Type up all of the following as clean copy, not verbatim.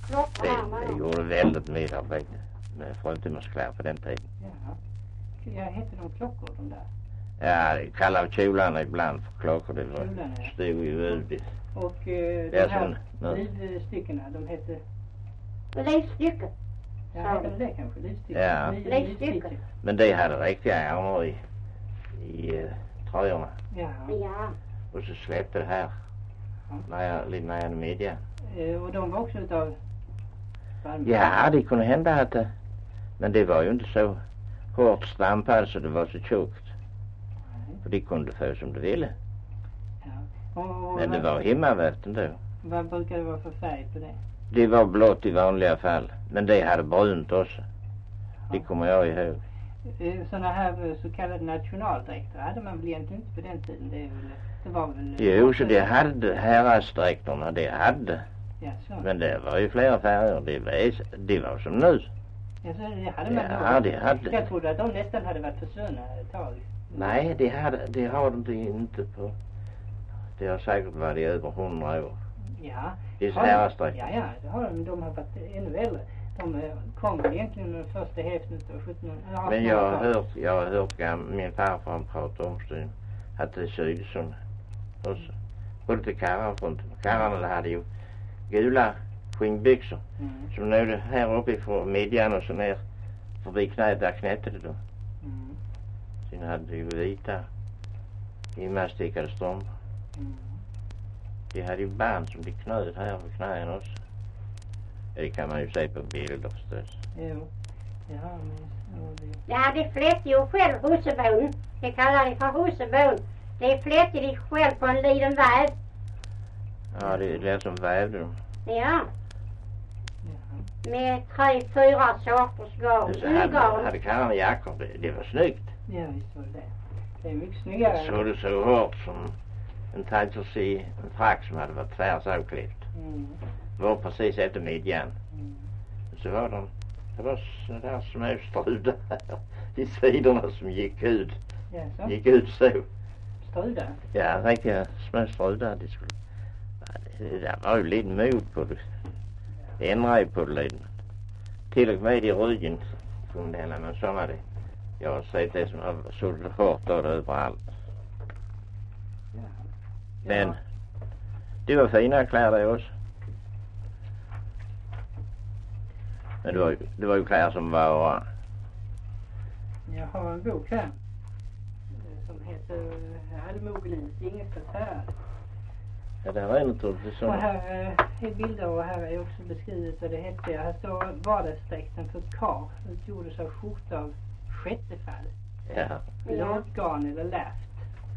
Det gjorde väldigt medarbete med fruntimmerskläder på den tiden. Jaha. Ja, hette de klockor de där? Ja, det kallar kjolarna ibland för klockor. Det var stod ju ut. Och de här livstyckena, de hette... Livstycken. Ja, hette det kanske? Livstycken? Ja. Livstycken. Men det hade riktiga ärmar i tröjorna. Ja. Och så släppte det här. Lite nära midjan. Och de var också utav... Ja, det kunde hända att det... Men det var ju inte så hårt stampade så det var så tjockt. För det kunde få som du ville. Ja. Men det var himmavärt ändå. Vad brukar det vara för färg på det? Det var blått i vanliga fall. Men det hade brunt också. Det kommer jag ihåg. Sådana här så kallade nationaldräkter hade man väl egentligen inte på den tiden. Det var väl... Jo, så det hade häradsdräkterna, det hade. Ja, så. Men det var ju flera färger. Det var som nu. Ja, så det hade man ja, det hade. Jag trodde att de nästan hade varit försvunna ett tag. Nej, det har de inte på... Det har säkert varit i över 100 år. Ja. Det är häradsdräkter. Ja, det har de. Men de har varit ännu äldre. De kom väl egentligen den första hälften av 1700-talet. Men jag har hört min farfar prata om det. Att det såg ut som... Både till karlarna hade ju gula skinnbyxor. Som nådde här uppe ifrån midjan och så ner förbi knät, där knätte det då. Sen hade de ju vita inmastickade strumpor. De hade ju band som de knöt här på knäna också. Det kan man ju se på bilder förstås. Jo. Ja, det flätte ju själv hussebon. Det kallar de för hussebon. Det flätte de själv på en liten väv. Ja, det är som vävde dem. Ja. Med 3-4 sorters garn. Hade karlarna jackor. Det var snyggt. Ja, visst var det. Det är mycket snyggare. Så det så hårt som en tajtsersi, en frack som hade varit tvärs avklippt. Det var precis efter midjan. Så var det var sådana där små strudar i sidorna som gick ut. Ja, så. Gick ut så. Strudar? Ja, riktiga små strudar. Det var ju lite mod på det. Det ändrade ju på det lite. Till och med i ryggen kunde hända, men så var det. Jag har sett det som har suttit hårt då överallt. Ja. Men det var fina kläder också. Men det var ju kläder som var... Jag har en bok här som heter Allmogelins Ingefärdshärad. Ja, det är naturligtvis så. Och här är bilder och här är också beskrivet vad det hette. Här står vardagsdräkten för kar. Utgjordes av skjorta av skättefall. Ja. Låtgarn eller läft.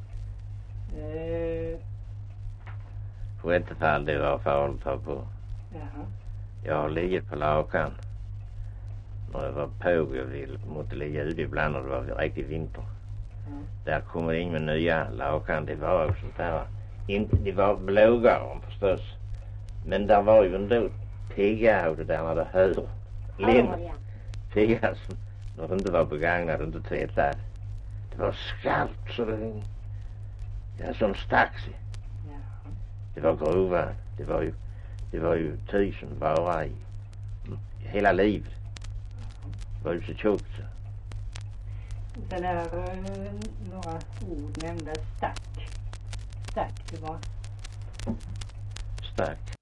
Skättefall, det var farligt att ha på. Jaha. Jag har legat på lakan. När jag var på, jag måste ligga ute ibland när det var riktigt vinter. Där kommer det in med nya lakan. Det var också sånt här. Det var blågarn förstås. Men där var ju ändå pigga och det där när det hör. Pigga som när det inte var begagnat och inte tvättad. Det var skarpt så det... Ja, som stack sig. Det var grova. Det var ju 1000 bara i hela livet. Det var ju så tjockt så. Sen är några ord nämnda. Stack. Stack, det var... Stack.